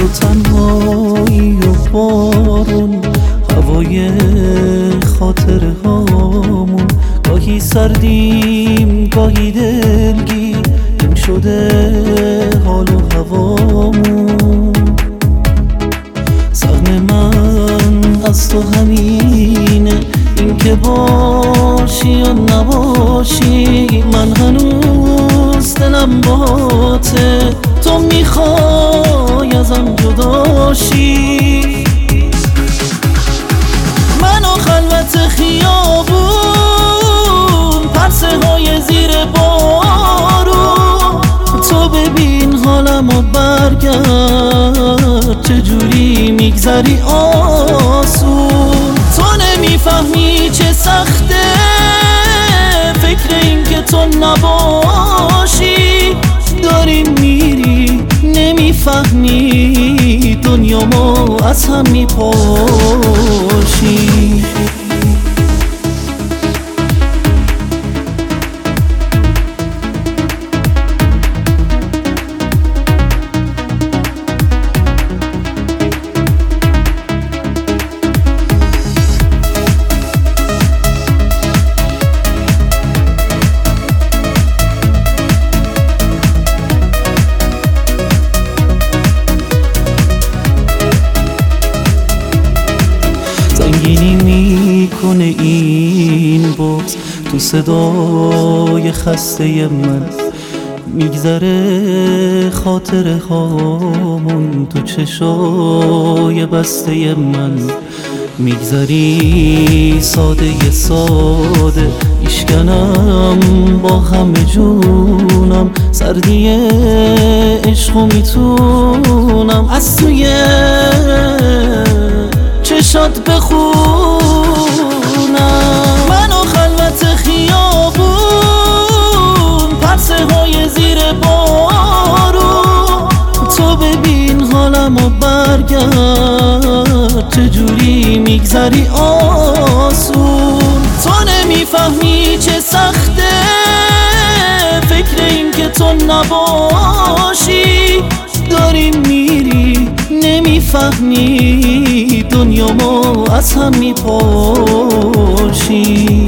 تنهایی و بارون، هوای خاطره هامون، گاهی سردیم گاهی دلگیر، این شده حال و هوامون. سهم من از تو همینه، این که باشی یا نباشی، من هنوز دلم باته، تو میخوای ازم جداشی. من و خلوت خیابون، پرسه های زیر بارون، تو ببین حالم و برگرد، چجوری میگذری آسون. تو نمیفهمی چه سخته فکر این که تو نباشی، داری میری نمیفهمی دنیا ما از هم میپاشی. زنگینی میکنه این بغض تو صدای خسته من، میگذره خاطره هامون تو چشای بسته من. میگذری ساده ساده، میشکنم با همه جونم، سردی عشقو میتونم از توی چشات بخونم. من و خلوت خیابون، پرسه های زیر بارون، تو ببین حالم و برگرد، چجوری میگذری آسون. تو نمیفهمی چه سخته فکر این که تو نباشی، داری میری نمیفهمی دنیا ما از هم میپاشی.